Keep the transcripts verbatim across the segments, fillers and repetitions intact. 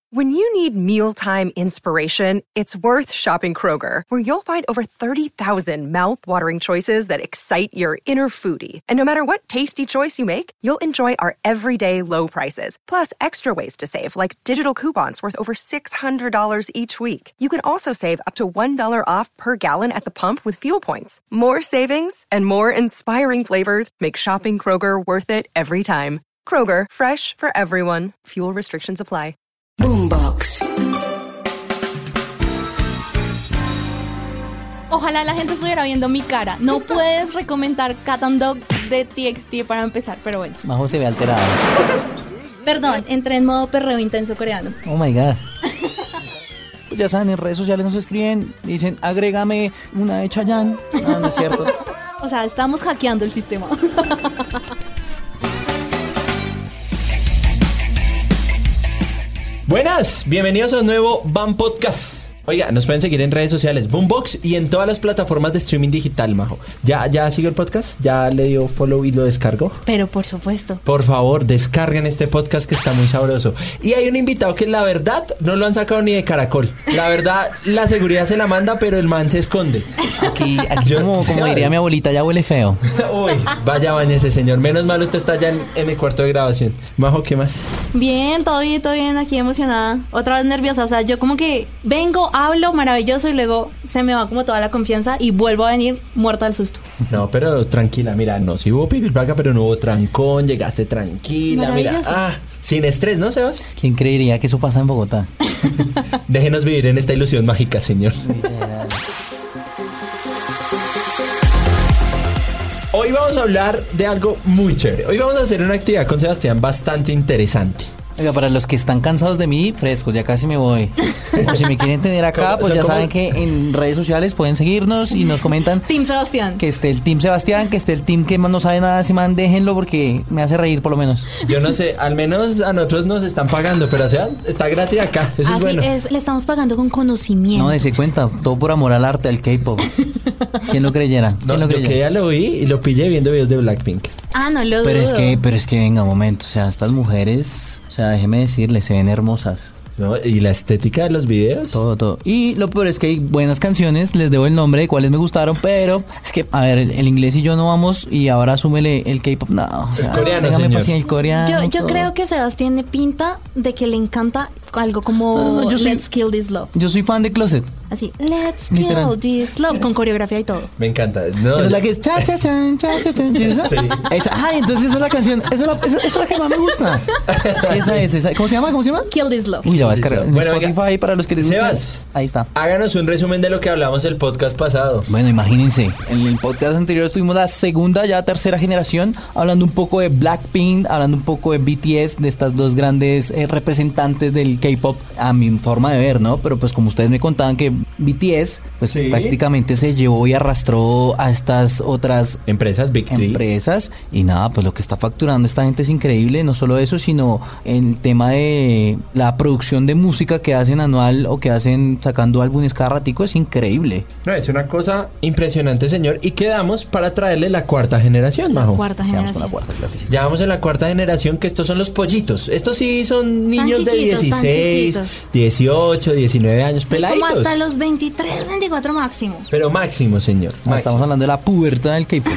When you need mealtime inspiration, it's worth shopping Kroger, where you'll find over thirty thousand mouth-watering choices that excite your inner foodie. And no matter what tasty choice you make, you'll enjoy our everyday low prices, plus extra ways to save, like digital coupons worth over six hundred dollars each week. You can also save up to one dollar off per gallon at the pump with fuel points. More savings and more inspiring flavors make shopping Kroger worth it every time. Kroger, fresh for everyone. Fuel restrictions apply. Boombox. Ojalá la gente estuviera viendo mi cara. No puedes recomendar Cat and Dog de T X T para empezar, pero bueno. Majo se ve alterado. Perdón, entré en modo perreo intenso coreano. Oh my god. Pues ya saben, en redes sociales nos escriben, dicen, agrégame una de Chayanne. No, no es cierto. O sea, estamos hackeando el sistema. Buenas, bienvenidos a un nuevo Bam Podcast. Oiga, nos pueden seguir en redes sociales, Boombox, y en todas las plataformas de streaming digital, Majo. ¿Ya, ya siguió el podcast? ¿Ya le dio follow y lo descargó? Pero por supuesto. Por favor, descarguen este podcast que está muy sabroso. Y hay un invitado que la verdad no lo han sacado ni de Caracol. La verdad, la seguridad se la manda, pero el man se esconde. Aquí, aquí Yo, como, como diría mi abuelita, ya huele feo. Uy, vaya bañese, señor. Menos mal usted está ya en, en el cuarto de grabación. Majo, ¿qué más? Bien, todo bien, todo bien, aquí emocionada. Otra vez nerviosa, o sea, yo como que vengo, hablo maravilloso y luego se me va como toda la confianza y vuelvo a venir muerta del susto. No, pero tranquila, mira, no, sí hubo pipilpaca, pero no hubo trancón, llegaste tranquila, mira. Ah, sin estrés, ¿no, Sebas? ¿Quién creería que eso pasa en Bogotá? Déjenos vivir en esta ilusión mágica, señor. Hoy vamos a hablar de algo muy chévere. Hoy vamos a hacer una actividad con Sebastián bastante interesante. Oiga, para los que están cansados de mí, frescos, ya casi me voy. O si me quieren tener acá, pues ya saben que en redes sociales pueden seguirnos y nos comentan. Team Sebastián. Que esté el Team Sebastián, que esté el Team que más no sabe nada, si man, déjenlo porque me hace reír por lo menos. Yo no sé, al menos a nosotros nos están pagando, pero o sea, está gratis acá, eso Así es bueno. es, le estamos pagando con conocimiento. No, dése cuenta, todo por amor al arte, al K-pop. ¿Quién lo creyera? ¿Quién No, lo yo creyera? que ya lo vi y lo pillé viendo videos de Blackpink. Ah, no lo dudo. Pero es que, pero es que venga, un momento, o sea, estas mujeres, o sea, déjeme decirles, se ven hermosas. ¿No? Y la estética de los videos. Todo, todo. Y lo peor es que hay buenas canciones, les debo el nombre de cuáles me gustaron, pero es que, a ver, el, el inglés y yo no vamos y ahora súmele el K-pop, no, o sea, el coreano, déjame señor. paciencia, el coreano. Yo, yo todo. creo que Sebastián tiene pinta de que le encanta algo como No, no, yo soy- Let's Kill This Love. Yo soy fan de Closet. Así, Let's Kill Literal. This Love, con coreografía y todo. Me encanta. No, Esa es la que es cha cha chan, cha cha chan. ¿Sí es esa? Sí. Esa, ay, entonces esa es la canción, esa es la, esa, esa es la que más me gusta. Sí, esa es, esa. ¿Cómo se llama? ¿Cómo se llama? Kill This Love. Uy, la voy a descargar en Bueno, Spotify venga. para los que les guste. Sebas. Ahí está. Háganos un resumen de lo que hablamos el podcast pasado. Bueno, imagínense, en el podcast anterior estuvimos la segunda, ya tercera generación, hablando un poco de Blackpink, hablando un poco de B T S, de estas dos grandes eh, representantes del K-pop, a mi forma de ver, ¿no? Pero pues como ustedes me contaban que B T S, pues Sí. prácticamente se llevó y arrastró a estas otras Empresas Big Three. empresas y nada, pues lo que está facturando esta gente es increíble, no solo eso, sino el tema de la producción de música que hacen anual o que hacen sacando álbumes cada ratico es increíble. No, es una cosa impresionante, señor. Y quedamos para traerle la cuarta generación, Majo. Cuarta Quedamos con la generación. cuarta, claro que sí. Ya vamos en la cuarta generación, que estos son los pollitos. Estos sí son niños de chiquitos, tan dieciséis, chiquitos. dieciocho, diecinueve años, Como peladitos. hasta los veintitrés, veinticuatro máximo. Pero máximo, señor. Ah, máximo. estamos hablando de la pubertad del K-pop.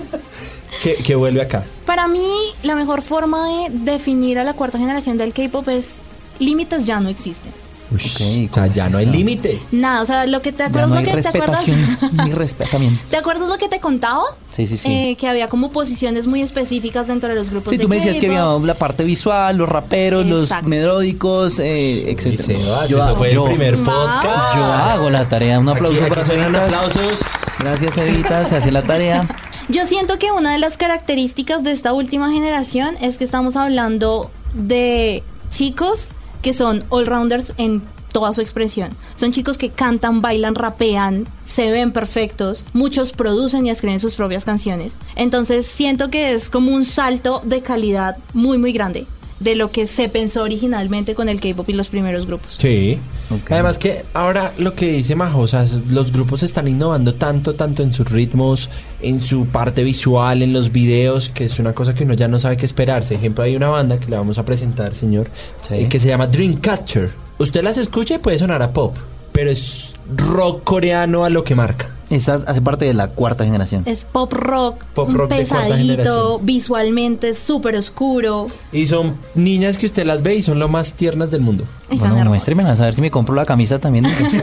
que, que vuelve acá. Para mí, la mejor forma de definir a la cuarta generación del K-pop es límites ya no existen. Uy, Ok, o sea, ¿cómo ya es no hay eso? límite. Nada, o sea, lo que te Ya acuerdas no lo hay que te acuerdas. respetación ni respetamiento. ¿Te acuerdas lo que te contaba? Sí, sí, sí. Eh, que había como posiciones muy específicas dentro de los grupos Sí, de tú me decías que K-pop. había la parte visual, los raperos, Exacto. los melódicos, eh, Y etcétera. Sebas, Yo eso hago- fue yo- el primer Wow. podcast. Yo hago la tarea. Un aplauso Aquí, aquí para suenan Evitas. aplausos. Gracias, Evita. Se hace la tarea. Yo siento que una de las características de esta última generación es que estamos hablando de chicos que son all-rounders en toda su expresión. Son chicos que cantan, bailan, rapean, se ven perfectos. Muchos producen y escriben sus propias canciones. Entonces siento que es como un salto de calidad muy, muy grande. de lo que se pensó originalmente con el K-pop y los primeros grupos. Sí. Ok. Además que ahora lo que dice Majo, o sea, los grupos están innovando tanto, tanto en sus ritmos, en su parte visual, en los videos, que es una cosa que uno ya no sabe qué esperarse. Ejemplo, hay una banda que le vamos a presentar, señor, Sí. eh, que se llama Dreamcatcher. Usted las escucha y puede sonar a pop, pero es rock coreano a lo que marca. Esta hace parte de la cuarta generación. Es pop rock, Pop rock de cuarta pesadito, generación. visualmente súper oscuro. Y son niñas que usted las ve y son lo más tiernas del mundo. Están Bueno, hermosas. muéstremelas a ver si me compro la camisa también.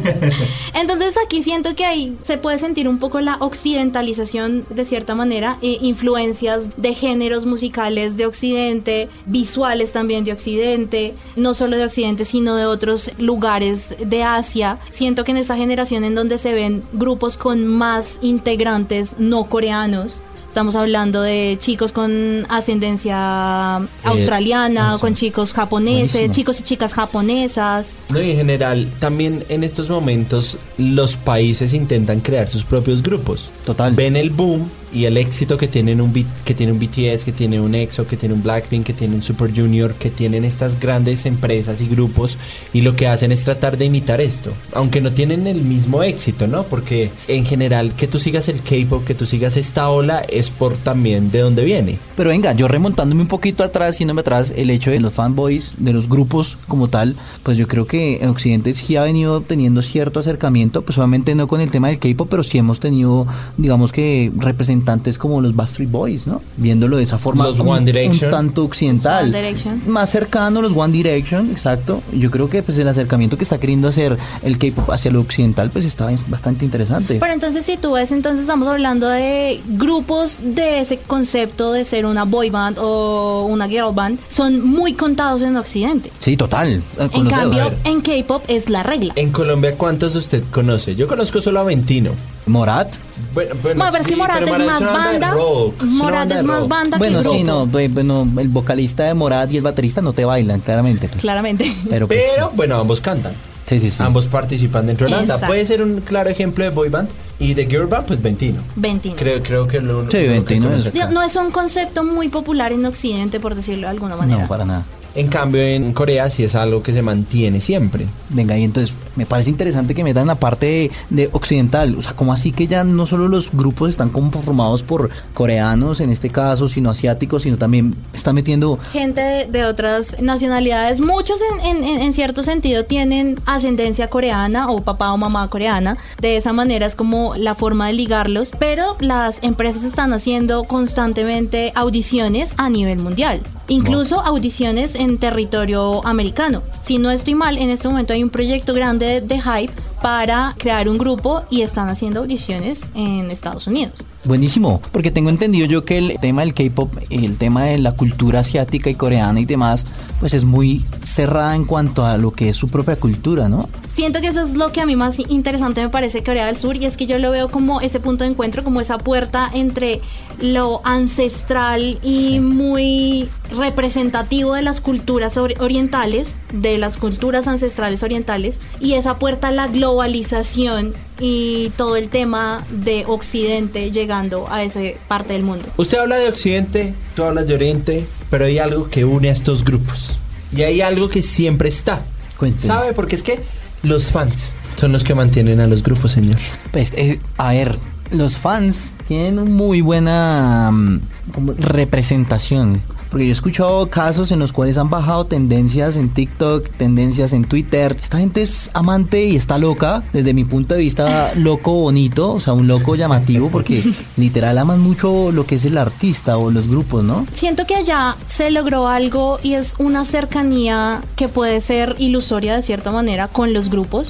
Entonces aquí siento que ahí se puede sentir un poco la occidentalización de cierta manera, eh, influencias de géneros musicales de Occidente, visuales también de Occidente, no solo de Occidente sino de otros lugares de Asia. Siento que en esta generación en donde se ven grupos con más integrantes no coreanos, estamos hablando de chicos con ascendencia australiana, eso. con chicos japoneses, Buenísimo. chicos y chicas japonesas. No, y en general, también en estos momentos los países intentan crear sus propios grupos. Total. Ven el boom y el éxito que tienen un B- que tiene un B T S, que tiene un EXO, que tiene un Blackpink, que tiene un Super Junior, que tienen estas grandes empresas y grupos, y lo que hacen es tratar de imitar esto, aunque no tienen el mismo éxito, ¿no? Porque en general que tú sigas el K-pop, que tú sigas esta ola es por también de dónde viene. Pero venga, yo remontándome un poquito atrás, yéndome atrás, el hecho de los fanboys, de los grupos como tal, pues yo creo que en Occidente sí ha venido teniendo cierto acercamiento, pues obviamente no con el tema del K-pop, pero sí hemos tenido, digamos que representantes como los Backstreet Boys, ¿no? Viéndolo de esa forma, Los un, One Direction. un tanto occidental. One Direction. Más cercano a los One Direction, exacto. Yo creo que pues el acercamiento que está queriendo hacer el K-pop hacia lo occidental, pues está bastante interesante. Pero entonces si tú ves, entonces estamos hablando de grupos de ese concepto de ser una boy band o una girl band, son muy contados en Occidente. Sí, total. eh, con En los cambio, dedos. en K-pop es la regla. En Colombia, ¿cuántos usted conoce? Yo conozco solo a Ventino. Morat. Bueno, bueno, Bueno, pero es que sí, Morat pero es Morat más una banda de banda. rock, es una Morat banda es de más rock. banda Bueno, que sí, grupo. no, pues, bueno, el vocalista de Morat y el baterista no te bailan, claramente. pues. Claramente. Pero, pues, Pero, bueno, ambos cantan. sí, sí, sí. Ambos participan dentro de la banda. Exacto. Puede ser un claro ejemplo de boy band. Y de girl band, pues Ventino. Ventino. Creo, creo que lo, Sí, lo que Ventino conoce es- acá. Digo, no es un concepto muy popular en Occidente, por decirlo de alguna manera. No, para nada. En cambio, en Corea sí es algo que se mantiene siempre. Venga, y entonces me parece interesante que metan la parte de, de occidental. O sea, como así que ya no solo los grupos están conformados por coreanos en este caso, sino asiáticos, sino también están metiendo. Gente de, de otras nacionalidades, muchos en, en- en- en cierto sentido tienen ascendencia coreana o papá o mamá coreana, de esa manera es como la forma de ligarlos, pero las empresas están haciendo constantemente audiciones a nivel mundial, incluso audiciones en territorio americano. Si no estoy mal, en este momento hay un proyecto grande de, de Hype para crear un grupo y están haciendo audiciones en Estados Unidos. Buenísimo, porque tengo entendido yo que el tema del K-pop, el tema de la cultura asiática y coreana y demás, pues es muy cerrada en cuanto a lo que es su propia cultura, ¿no? Siento que eso es lo que a mí más interesante me parece Corea del Sur, y es que yo lo veo como ese punto de encuentro, como esa puerta entre lo ancestral y Sí. muy representativo de las culturas ori- orientales, de las culturas ancestrales orientales, y esa puerta a la globalización y todo el tema de Occidente llegando a esa parte del mundo. Usted habla de Occidente, tú hablas de Oriente, pero hay algo que une a estos grupos. Y hay algo que siempre está. Cuénteme. ¿Sabe? Porque es que los fans son los que mantienen a los grupos, señor. Pues, eh, a ver, los fans tienen muy buena mm, como representación. Porque yo he escuchado casos en los cuales han bajado tendencias en TikTok, tendencias en Twitter. Esta gente es amante y está loca, desde mi punto de vista, loco bonito, o sea, un loco llamativo, porque literal aman mucho lo que es el artista o los grupos, ¿no? Siento que allá se logró algo y es una cercanía que puede ser ilusoria de cierta manera con los grupos.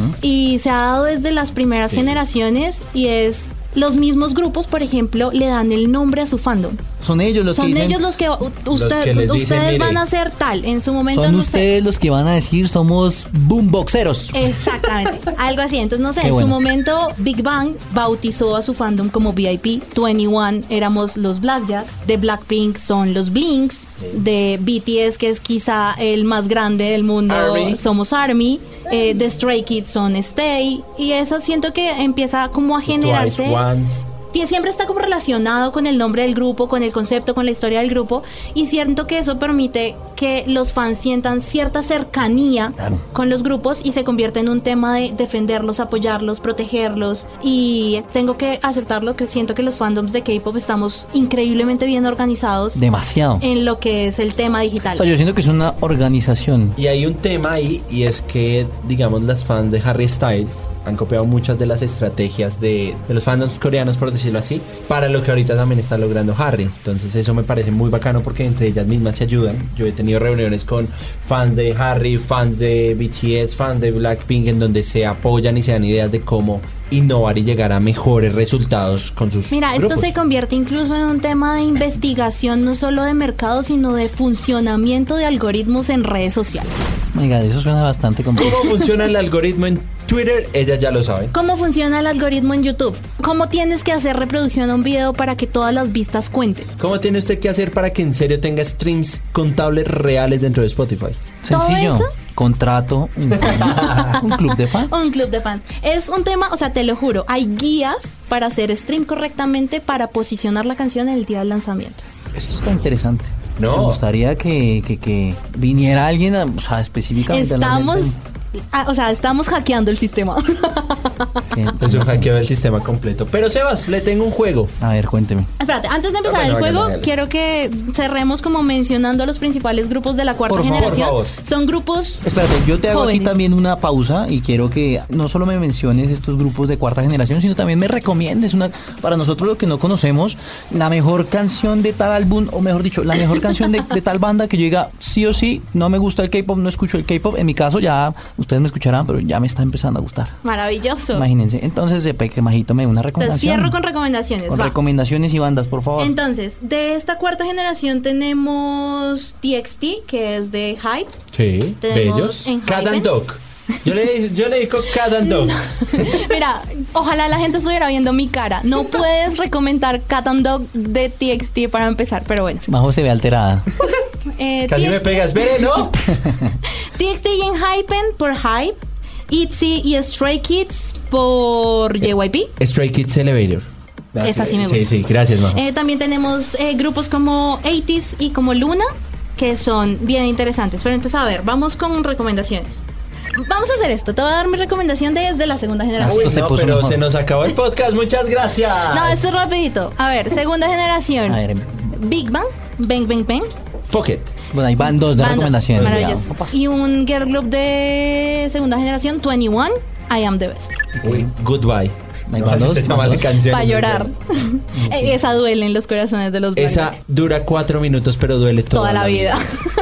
Y se ha dado desde las primeras Sí. generaciones, y es los mismos grupos, por ejemplo, le dan el nombre a su fandom. Son ellos los Son que dicen, ellos los que u- usted- que les dicen, ustedes "Mire, van a ser tal en su momento. son no sé". ustedes los que van a decir somos boomboxeros. Exactamente, algo así. Entonces, no sé, Qué en bueno. su momento Big Bang bautizó a su fandom como V I P, veintiuno éramos los Blackjack, de Blackpink son los Blinks, de B T S, que es quizá el más grande del mundo, Army. somos Army, eh, de Stray Kids son Stay, y eso siento que empieza como a generarse Twice, Once. tie- siempre está como relacionado con el nombre del grupo, con el concepto, con la historia del grupo, y siento que eso permite que los fans sientan cierta cercanía Claro. con los grupos y se convierte en un tema de defenderlos, apoyarlos, protegerlos, y tengo que aceptarlo que siento que los fandoms de K-pop estamos increíblemente bien organizados Demasiado. en lo que es el tema digital. O sea, yo siento que es una organización. Y hay un tema ahí, y es que, digamos, las fans de Harry Styles han copiado muchas de las estrategias de, de los fandoms coreanos, por decirlo así, para lo que ahorita también está logrando Harry. Entonces eso me parece muy bacano porque entre ellas mismas se ayudan. Yo he tenido reuniones con fans de Harry, fans de B T S, fans de Blackpink, en donde se apoyan y se dan ideas de cómo innovar y llegar a mejores resultados con sus Mira, esto grupos. se convierte incluso en un tema de investigación no solo de mercado, sino de funcionamiento de algoritmos en redes sociales. Oiga, eso suena bastante como... ¿Cómo funciona el algoritmo en Twitter? Ellas ya lo saben. ¿Cómo funciona el algoritmo en YouTube? ¿Cómo tienes que hacer reproducción a un video para que todas las vistas cuenten? ¿Cómo tiene usted que hacer para que en serio tenga streams contables reales dentro de Spotify? ¿Todo Sencillo. eso? Contrato un, un club de fans. Un club de fans. Es un tema, o sea, te lo juro, hay guías para hacer stream correctamente para posicionar la canción el día del lanzamiento. Esto está interesante. No. Me gustaría que, que, que viniera alguien, a- o sea, específicamente. a Estamos, hablarme ah, o sea, estamos hackeando el sistema. de- que- Es un hackeo del sistema completo. Pero Sebas, le tengo un juego. A ver, cuénteme. Espérate, antes de empezar Bueno, el hágale, juego, hágale. quiero que cerremos como mencionando a los principales grupos de la cuarta Por favor, generación. por favor. Son grupos Espérate, yo te hago aquí jóvenes. también una pausa y quiero que no solo me menciones estos grupos de cuarta generación, sino también me recomiendes una, para nosotros los que no conocemos, la mejor canción de tal álbum, o mejor dicho, la mejor canción de, de tal banda que yo diga, sí o sí, no me gusta el K-pop, no escucho el K-pop. En mi caso ya, ustedes me escucharán, pero ya me está empezando a gustar. Maravilloso. Imagínense. Entonces, de que Majito me dé una Entonces recomendación. cierro con recomendaciones. Con va. recomendaciones y bandas, por favor. Entonces, de esta cuarta generación tenemos T X T, que es de Hype. Sí, Tenemos bellos. en Cat Hyben. and Dog. Yo le, yo le digo Cat and Dog. Mira, ojalá la gente estuviera viendo mi cara. No puedes recomendar Cat and Dog de T X T para empezar, pero bueno. Majo se ve alterada. Eh, Casi me T X T pegas, ve, ¿no? T X T y en Hypen por Hype. ITZY y Stray Kids por J Y P. Stray Kids Elevator. Esa sí me gusta. Sí, sí, gracias, Majo. Eh, también tenemos eh, grupos como eighties y como Luna, que son bien interesantes. Pero entonces, a ver, vamos con recomendaciones. Vamos a hacer esto. Te voy a dar mi recomendación desde la segunda generación. Uy, esto se no, puso pero mejor. se nos acabó el podcast. Muchas gracias. No, esto es rapidito. A ver, segunda generación. A ver, Big Bang, Bang Bang Bang. Fuck it. bueno, ahí van dos de Band- recomendaciones. Maravilloso. Ya, no pasa. Y un girl group de segunda generación, veintiuno, I Am The Best. Uy, goodbye. Ahí No, van así dos, se llama van la dos. canción. Para llorar. Eh, Esa duele en los corazones de los Esa blancos. dura cuatro minutos, pero duele toda, Toda la vida.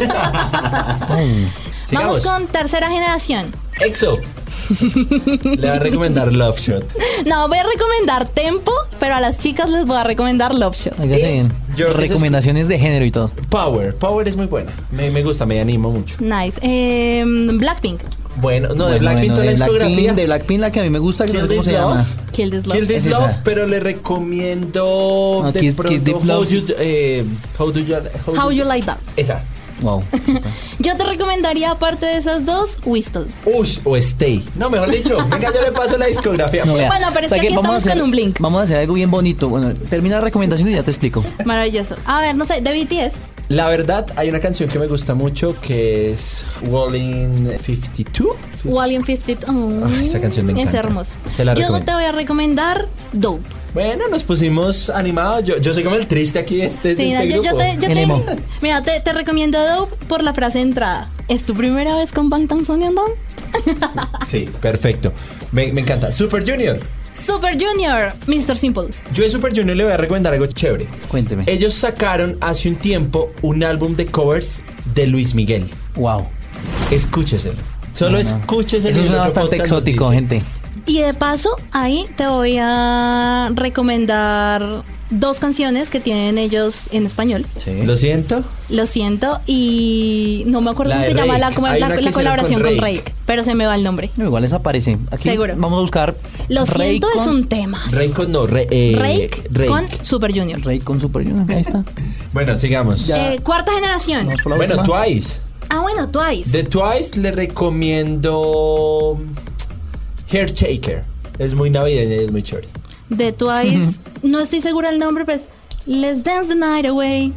Ay, Vamos Sigamos. con tercera generación. EXO. Le va a recomendar Love Shot. No, voy a recomendar Tempo, pero a las chicas les voy a recomendar Love Shot. óigase bien. yo- Recomendaciones de género y todo. Power. Power es muy buena. Me, me gusta, me animo mucho. Nice. Eh, Blackpink, Bueno, no, de Bueno, Blackpink bueno, toda la de Blackpink, discografía. de Blackpink la que a mí me gusta, que no Kill sé cómo This se Love. llama. Kill This Love. Kill This Es Love, esa. pero le recomiendo No, de Kiss- pronto Kiss This How, Love. you, eh, how do you, how How do- You Like That. Esa. Wow. Yo te recomendaría, aparte de esas dos, Whistle. Ush, o Stay. No, mejor dicho. Venga, yo le paso la discografía. No, vea. Bueno, pero es O sea que aquí vamos a estamos con un Blink. Vamos a hacer algo bien bonito. Bueno, termina la recomendación y ya te explico. Maravilloso. A ver, no sé, de B T S. La verdad, hay una canción que me gusta mucho que es Wallin cincuenta y dos. Volume cincuenta. Oh, Ay, esta canción me es encanta. hermosa. Se la Yo recomiendo. te voy a recomendar Dope. Bueno, nos pusimos animados. Yo, yo soy como el triste aquí de este, de Sí, este no, yo, yo grupo. te, yo El te- emo. mira, te, te recomiendo Dope por la frase de entrada. ¿Es tu primera vez con Bangtan Sonyeondan? Sí, perfecto. Me, me encanta. Super Junior. Super Junior, mister Simple. Yo de Super Junior le voy a recomendar algo chévere. Cuénteme. Ellos sacaron hace un tiempo un álbum de covers de Luis Miguel. Wow. Escúcheselo. Solo No, no. escúcheselo. Eso y el suena otro bastante podcast nos exótico, dice. gente. Y de paso, ahí te voy a recomendar dos canciones que tienen ellos en español. Sí. Lo siento. Lo siento, y no me acuerdo La cómo de se llama la, Rake. como Hay la- una que la hicieron colaboración con con Rake. Rake, pero se me va el nombre. No, igual les aparece. Aquí Seguro. vamos a buscar. Lo Rey siento, es con- un tema. Rey con no, re, eh, Rake, Rake. con Super Junior. Rey con Super Junior. Ahí está. Bueno, sigamos. Ya. Eh, cuarta generación. Vamos por la Bueno, última. Twice. Ah, bueno, Twice. De Twice le recomiendo Hair Shaker. Es muy navideña y es muy chévere. De Twice, no estoy segura del nombre, pues Let's Dance the Night Away.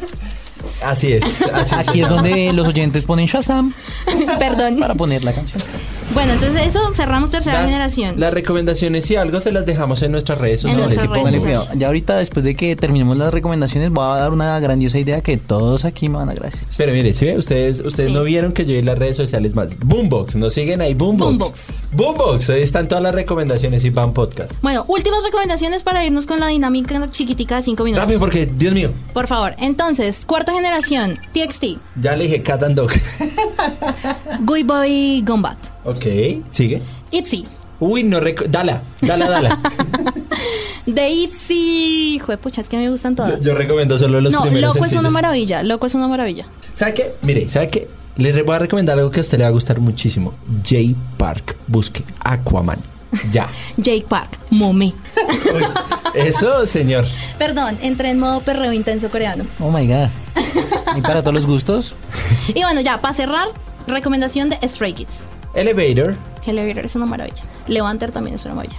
Así es. Así Aquí es donde los oyentes ponen Shazam Perdón. para poner la canción. Bueno, entonces eso, cerramos tercera Las- generación. Las recomendaciones y algo se las dejamos en nuestras redes En sociales. nuestras tipo, redes Póngale sociales. cuidado. Ya ahorita, después de que terminemos las recomendaciones, voy a dar una grandiosa idea que todos aquí me van a agradecer. Espera, mire, ¿sí ve? Ustedes, ustedes Sí. no vieron que yo vi las redes sociales más. Boombox, nos siguen ahí, Boombox. Boombox. Boombox, ahí están todas las recomendaciones y van podcast. Bueno, últimas recomendaciones para irnos con la dinámica chiquitica de cinco minutos. Rápido, porque, Dios mío, Por favor. Entonces, cuarta generación, T X T, ya le dije Cat and Dog. Guy Boy Gombat, Ok, sigue. ITZY, Uy, no reco... Dala, dala, dala. de ITZY. Juepucha, es que me gustan yo, todas. yo recomiendo solo los No, primeros Loco es una sencillos. maravilla. Loco es una maravilla. ¿Sabe qué? Mire, ¿sabe qué? Les re- voy a recomendar algo que a usted le va a gustar muchísimo. Jay Park, busque Aquaman. Ya. Jake Park, Momé. Uy, eso, señor. Perdón, entré en modo perreo intenso coreano. Oh my god. Y para todos los gustos. Y bueno, ya, para cerrar, recomendación de Stray Kids. Elevator. Elevator es una maravilla. Levanter también es una maravilla.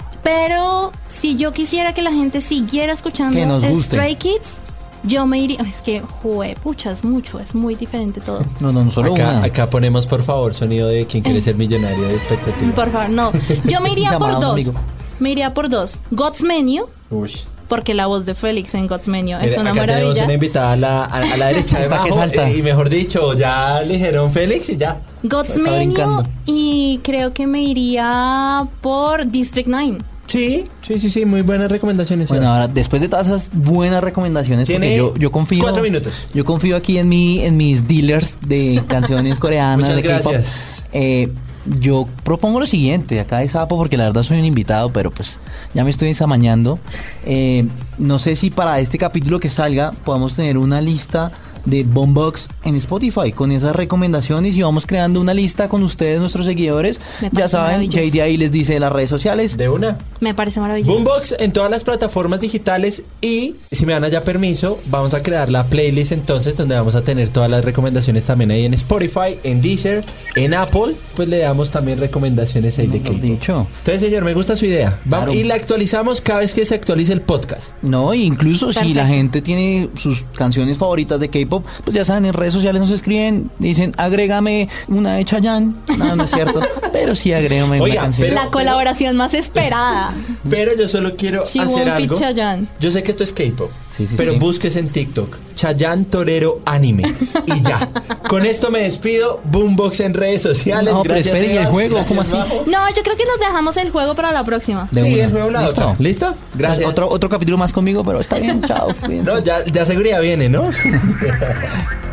Pero si yo quisiera que la gente siguiera escuchando Que nos guste. Stray Kids, yo me iría. Es que, juepucha, es mucho, es muy diferente todo. No, no, no solo Acá, una. acá ponemos, por favor, sonido de quien quiere ser millonario de expectativa. Por favor, no. Yo me iría por Llamada a un dos. amigo. Me iría por dos. God's Menu, Uy. porque la voz de Félix en God's Menu es Mire, una acá tenemos maravilla. una invitada a la, a, a la derecha de Hasta que abajo, salta. eh, y mejor dicho, ya le dijeron Félix y ya. God's Está Menu brincando. y creo que me iría por District nueve. Sí, sí, sí, sí, muy buenas recomendaciones. Bueno, Iván. ahora, después de todas esas buenas recomendaciones, porque Tiene yo, yo confío. cuatro minutos. Yo confío aquí en mi, en mis dealers de canciones coreanas, Muchas de K-pop. gracias. Eh, yo propongo lo siguiente, acá de Sapo, porque la verdad soy un invitado, pero pues ya me estoy ensamañando. Eh, no sé si para este capítulo que salga podamos tener una lista de Boombox en Spotify con esas recomendaciones y vamos creando una lista con ustedes, nuestros seguidores. Me Ya parece saben, maravilloso. J D ahí les dice las redes sociales. De una. Me parece maravilloso. Boombox en todas las plataformas digitales y si me dan allá permiso, vamos a crear la playlist entonces donde vamos a tener todas las recomendaciones también ahí en Spotify, en Deezer, en Apple, pues le damos también recomendaciones ahí de Mejor K-pop. dicho. Entonces, señor, me gusta su idea. Vamos, Claro. y la actualizamos cada vez que se actualice el podcast. No, incluso si Perfecto. la gente tiene sus canciones favoritas de K-pop, pues ya saben, en redes sociales nos escriben, dicen, agrégame una de Chayanne. No, no es cierto, pero sí agrégame Oiga, una canción. pero- La colaboración más esperada. Pero yo solo quiero She hacer won't be algo. Chayanne. Yo sé que esto es K-pop, Sí, sí, pero sí. busques en TikTok Chayanne Torero Anime y ya. Con esto me despido. Boombox en redes sociales. No, pero Gracias, espere, ¿y el Sebas. juego? Gracias, ¿Cómo así? Majo. No, yo creo que nos dejamos el juego para la próxima. De Sí, una. el juego la ¿Listo? otra. ¿Listo? Gracias. Otro, otro capítulo más conmigo, pero está bien, chao. cuídense. No, ya, ya seguridad viene, ¿no?